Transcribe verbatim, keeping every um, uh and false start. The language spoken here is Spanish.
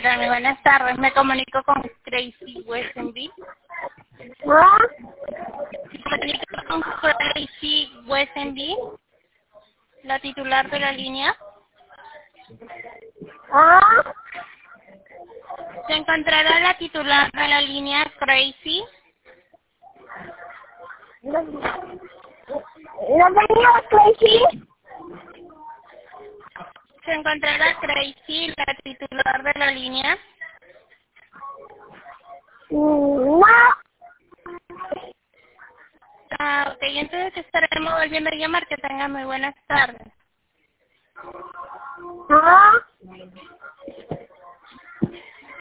Hola, muy buenas tardes. Me comunico con Tracy Westenby. ¿Ah? Me comunico con Tracy Westenby, la titular de la línea. ¿Ah? Se encontrará la titular de la línea, Tracy. ¿No, no venía Tracy? Se encontrará Tracy, la titular de la línea. No. Ah, ok, entonces estaremos volviendo a llamar. Que tengan muy buenas tardes. ¿Ah?